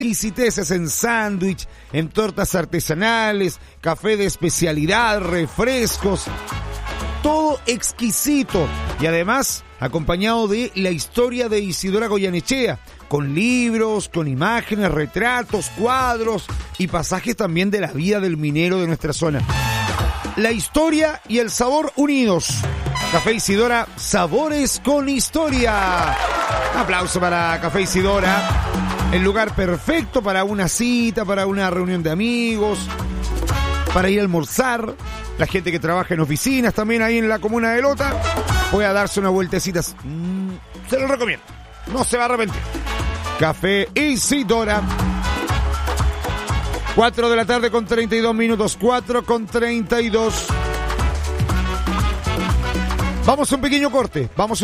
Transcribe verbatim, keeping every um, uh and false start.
exquisiteces en sándwich, en tortas artesanales, café de especialidad, refrescos. Todo exquisito y además acompañado de la historia de Isidora Goyanechea, con libros, con imágenes, retratos, cuadros y pasajes también de la vida del minero de nuestra zona. La historia y el sabor unidos. Café Isidora, sabores con historia. Un aplauso para Café Isidora, el lugar perfecto para una cita, para una reunión de amigos, para ir a almorzar. La gente que trabaja en oficinas también ahí en la comuna de Lota puede darse una vueltecita. Mm, se lo recomiendo, no se va a arrepentir. Café Isidora. cuatro de la tarde con treinta y dos minutos. cuatro con treinta y dos. Vamos a un pequeño corte. Vamos